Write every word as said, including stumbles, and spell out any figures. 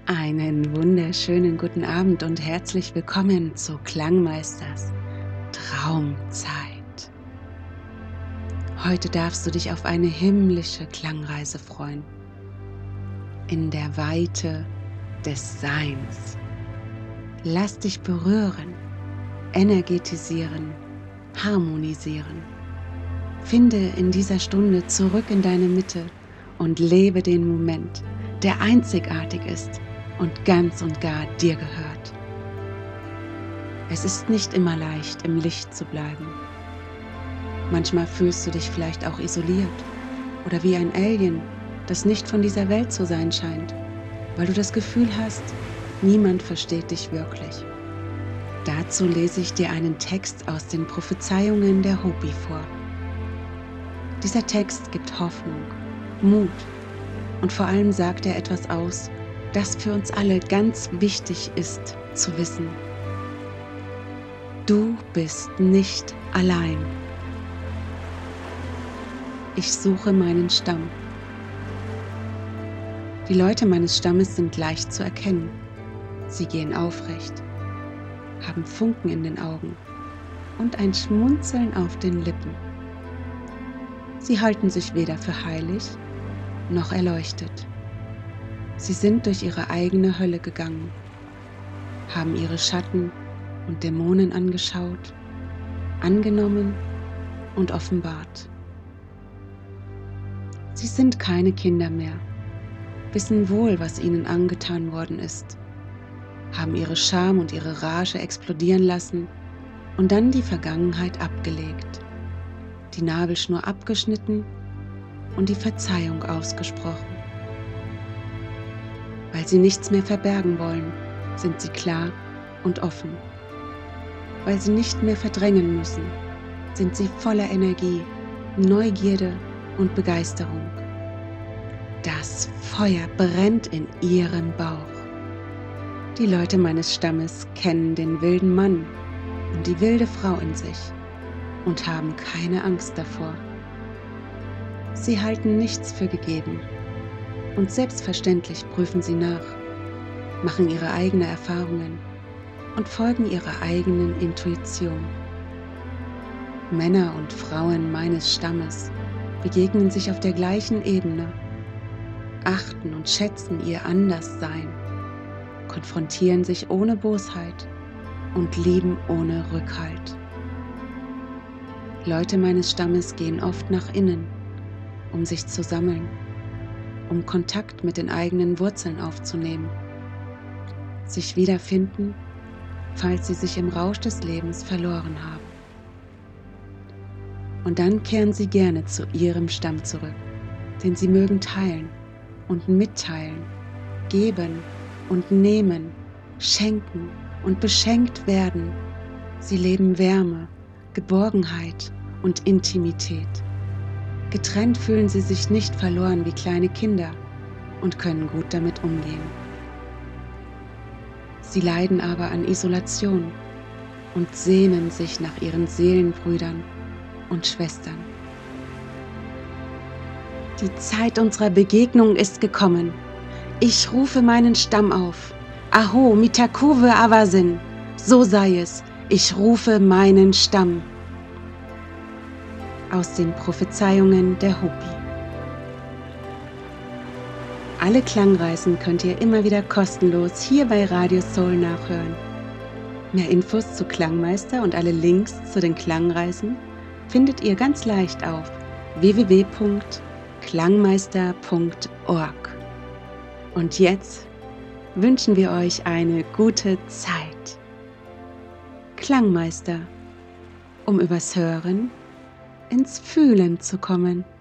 Einen wunderschönen guten Abend und herzlich willkommen zu Klangmeisters Traumzeit. Heute darfst du dich auf eine himmlische Klangreise freuen. In der Weite des Seins. Lass dich berühren, energetisieren, harmonisieren. Finde in dieser Stunde zurück in deine Mitte und lebe den Moment, der einzigartig ist und ganz und gar dir gehört. Es ist nicht immer leicht, im Licht zu bleiben. Manchmal fühlst du dich vielleicht auch isoliert oder wie ein Alien, das nicht von dieser Welt zu sein scheint, weil du das Gefühl hast, niemand versteht dich wirklich. Dazu lese ich dir einen Text aus den Prophezeiungen der Hopi vor. Dieser Text gibt Hoffnung, Mut und vor allem sagt er etwas aus, das für uns alle ganz wichtig ist zu wissen. Du bist nicht allein. Ich suche meinen Stamm. Die Leute meines Stammes sind leicht zu erkennen. Sie gehen aufrecht, haben Funken in den Augen und ein Schmunzeln auf den Lippen. Sie halten sich weder für heilig noch erleuchtet. Sie sind durch ihre eigene Hölle gegangen, haben ihre Schatten und Dämonen angeschaut, angenommen und offenbart. Sie sind keine Kinder mehr, wissen wohl, was ihnen angetan worden ist, haben ihre Scham und ihre Rage explodieren lassen und dann die Vergangenheit abgelegt, die Nabelschnur abgeschnitten und die Verzeihung ausgesprochen. Weil sie nichts mehr verbergen wollen, sind sie klar und offen. Weil sie nicht mehr verdrängen müssen, sind sie voller Energie, Neugierde und Begeisterung. Das Feuer brennt in ihrem Bauch. Die Leute meines Stammes kennen den wilden Mann und die wilde Frau in sich und haben keine Angst davor. Sie halten nichts für gegeben. Und selbstverständlich prüfen sie nach, machen ihre eigenen Erfahrungen und folgen ihrer eigenen Intuition. Männer und Frauen meines Stammes begegnen sich auf der gleichen Ebene, achten und schätzen ihr Anderssein, konfrontieren sich ohne Bosheit und lieben ohne Rückhalt. Leute meines Stammes gehen oft nach innen, um sich zu sammeln, um Kontakt mit den eigenen Wurzeln aufzunehmen, sich wiederfinden, falls sie sich im Rausch des Lebens verloren haben. Und dann kehren sie gerne zu ihrem Stamm zurück, denn sie mögen teilen und mitteilen, geben und nehmen, schenken und beschenkt werden. Sie leben Wärme, Geborgenheit und Intimität. Getrennt fühlen sie sich nicht verloren wie kleine Kinder und können gut damit umgehen. Sie leiden aber an Isolation und sehnen sich nach ihren Seelenbrüdern und Schwestern. Die Zeit unserer Begegnung ist gekommen. Ich rufe meinen Stamm auf. Aho, mitakuwe awasin. So sei es. Ich rufe meinen Stamm. Aus den Prophezeiungen der Hopi. Alle Klangreisen könnt ihr immer wieder kostenlos hier bei Radio Soul nachhören. Mehr Infos zu Klangmeister und alle Links zu den Klangreisen findet ihr ganz leicht auf w w w punkt klangmeister punkt org. Und jetzt wünschen wir euch eine gute Zeit. Klangmeister, um übers Hören ins Fühlen zu kommen.